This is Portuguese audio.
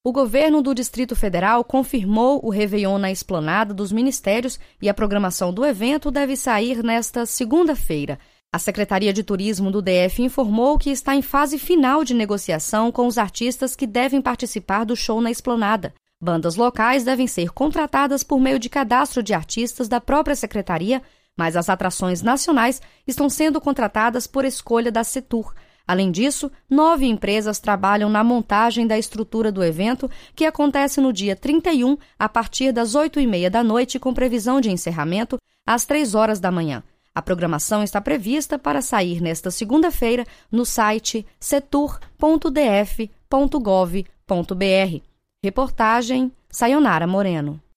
O governo do Distrito Federal confirmou o Réveillon na Esplanada dos Ministérios e a programação do evento deve sair nesta segunda-feira. A Secretaria de Turismo do DF informou que está em fase final de negociação com os artistas que devem participar do show na Esplanada. Bandas locais devem ser contratadas por meio de cadastro de artistas da própria secretaria, mas as atrações nacionais estão sendo contratadas por escolha da Setur. Além disso, 9 empresas trabalham na montagem da estrutura do evento, que acontece no dia 31, a partir das 8h30 da noite, com previsão de encerramento às 3 horas da manhã. A programação está prevista para sair nesta segunda-feira no site setur.df.gov.br. Reportagem Sayonara Moreno.